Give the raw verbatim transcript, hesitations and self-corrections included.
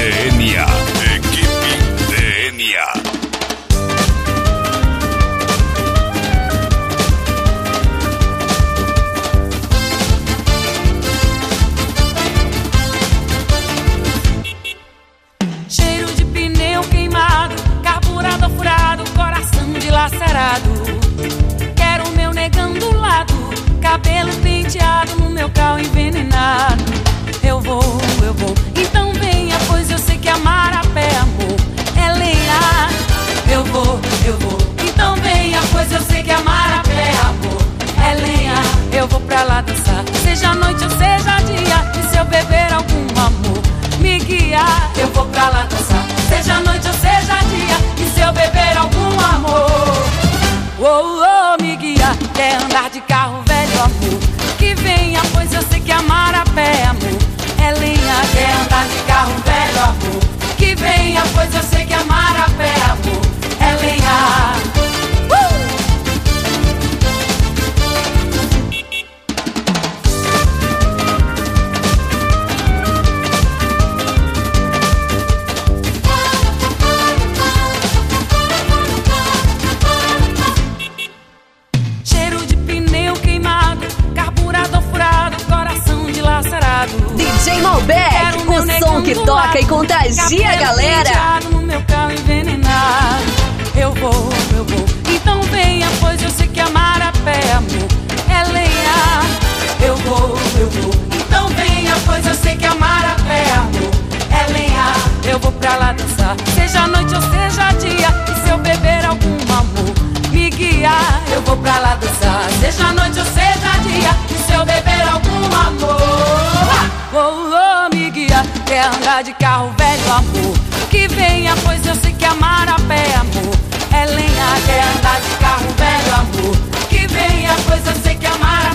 D N A. Equipe D N A. Quero meu negão do lado, cabelo penteado, no meu carro envenenado. Eu vou, eu vou, então venha, pois eu sei que amar a pé, amor, é lenha. Eu vou, eu vou, então venha, pois eu sei que amar a pé, amor, é lenha. Eu vou pra lá dançar, seja noite ou seja dia, e se eu beber algum amor, me guiar. Eu vou pra lá dançar, seja noite ou seja dia, e se eu beber algum amor, oh, oh, me guia. Quer andar de carro velho, amor, que venha, pois eu sei que amar a pé, amor, é lenha. Quer andar de carro velho, amor, que venha, pois eu sei que amar a pé, amor, é lenha. uh! D J Malbec, o som que toca e contagia a galera. No meu carro envenenado. Eu vou, eu vou, então venha, pois eu sei que amar a pé, amor, é lenha. Eu vou, eu vou, então venha, pois eu sei que amar a pé, amor, é lenha. Eu vou pra lá dançar, seja noite ou seja dia, e se eu beber algum amor, me guiar. Eu vou pra lá dançar, seja noite ou seja dia, e se eu beber algum amor, oh, oh, me guia. Quer andar de carro velho, amor, que venha, pois eu sei que amar a pé, amor, é lenha. Quer andar de carro velho, amor, que venha, pois eu sei que amar a